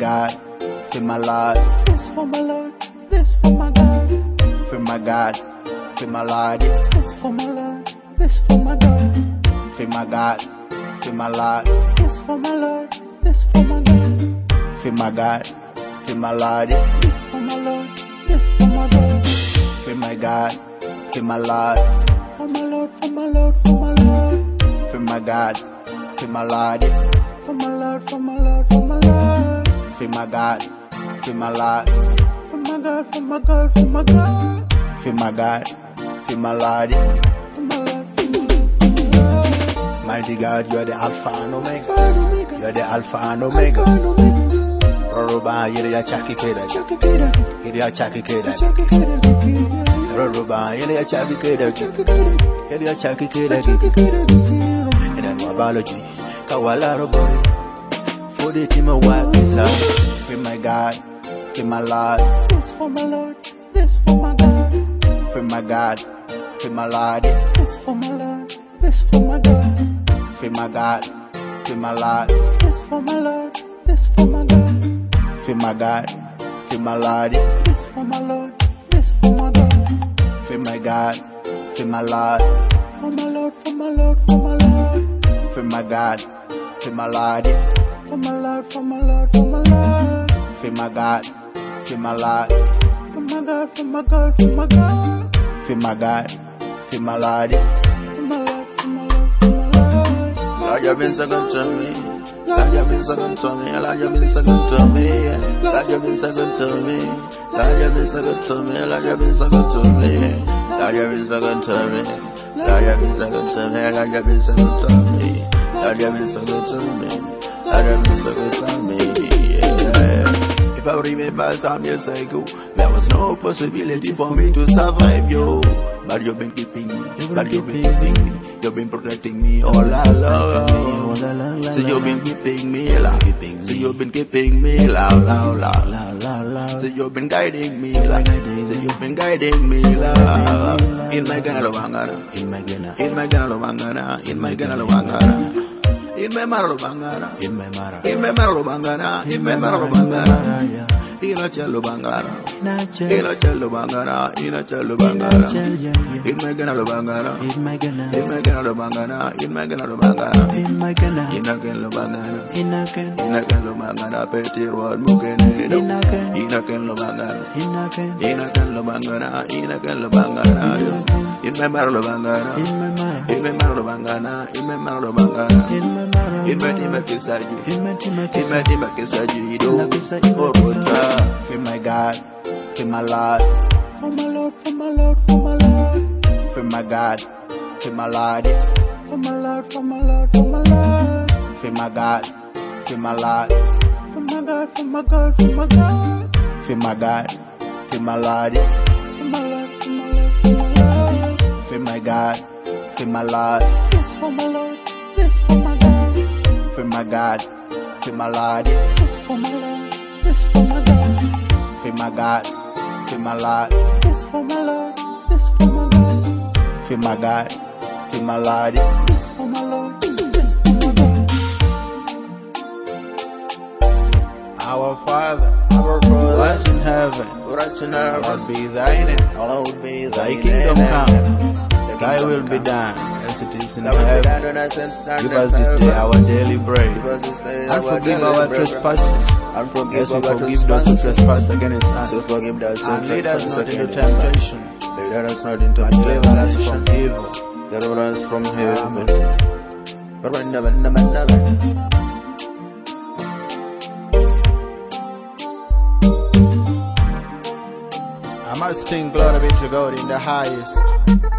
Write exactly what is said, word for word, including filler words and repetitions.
God, for my Lord. This for my Lord, this for my God. For my God, for my Lord. This for my Lord, this for my God. For my God, for my Lord. This for my Lord, this for my God. For my God, for my Lord. This for my Lord, this for my God. For my God, for my Lord. For my Lord, for my Lord, for my Lord. For my God, for my Lord. For my Lord, for my Lord, for my Lord. For my God, for my Lord. For my God, for my God, for my God. For my God, for my Lord. For my Lord, for my Lord, for my Lord. Mighty God, you are the Alpha and Omega. Alpha and Omega. You are the Alpha and Alpha Omega. and Omega. Roba, you are the Chaki Keda. Chaka Keda. You are the Chaki Keda. Chaka Keda. Roba, you are the Chaki Keda. Chaka Keda. You are the Chaki Keda. Chaka Keda. And then biology, Kawala Robo. For the team of work is up. For my God, for my Lord. This for my Lord, this for my God. For my God, for my Lord. This for my Lord, this for my God. For my God, for my Lord. This for my Lord, this for my God. For my God, for my Lord. This for my Lord, this for my God. For my God, for my Lord. For my Lord, for my Lord, for my Lord. For my God, for my Lord. For my Lord, for my Lord, for my Lord. For my God, for my Lord. For my God, for my God, for my God. For my God, for my Lord. For my Lord, for my Lord, for my Lord. Lord, you've been so good to me. Lord, you've been so good to me. Lord, you've been so good to me. Lord, you've been so good to me. Lord, you've been so good to me. Lord, you've been so good to me. Lord, you've been so good to me. Lord, you've been so good to me. Lord, you've been so good to me. Lord, you've been so good to me. Lord, you've been so good to me. Yeah. If I remember some years ago, there was no possibility for me to survive, yo. But you've been keeping me, but you've been keeping me, you've been protecting me all along. So you've been keeping me, la. So you've been keeping me, la, la, la, la. So you've been guiding me, la. So you've been guiding me, la. In my Ghana Lubangana, in my Ghana, in my Ghana Lubangana, in my Ghana Lubangana. In my Marabangana, in my Mara, in my Marabangana, in my Marabangana, in a cello bangana, in a cello bangana, in a cello bangana, in my Gana Lubangana, in my Gana, in my Gana Lubangana, in my Gana Lubangana, in my Gana, in a Gana Lubangana, in a Gana, in a Gana Lubangana, Petty Ward Mukene, in a Gana, in a Gana Lubangana, in a Gana, in a Gana Lubangana, in a Gana Lubangana, in my Marabangana, in my Marabangana, in my Marabangana, in my Marabangana, in my in my team at Kisaju, in my team at Kisaju, for my God, for my Lord, For my Lord, for my Lord, for my Lord. for my God, for my Lord, For my Lord, for my Lord, for my Lord. for my God, for my Lord, For my God, for my God, for my God. for my God, for my Lord, For my Lord, for my Lord, for my Lord. for my God, for my Lord, This for my Lord, this for my God. for my God, for my Lord, This for my Lord, this for my God. for my God, for my Lord, This for my Lord, this for my God. for my God, for my Lord. This for my Lord, this for my God. Our Father, Our brother, art in heaven, right in heaven, hallowed be thy name. hallowed be Thy thy kingdom name. come, Thy thy kingdom will be come. done, as it is in Thy will be heaven. done on us and stand Give in us this day heaven. our daily bread, Give us this day and our forgive daily our bread, trespasses, and forgive as we our forgive those who trespasses. trespass against So us. forgive us our And lead us trespasses not into against us. temptation, Lead us not into but deliver us temptation. from evil. Deliver us from evil. Amen. I must sing glory be to God in the highest.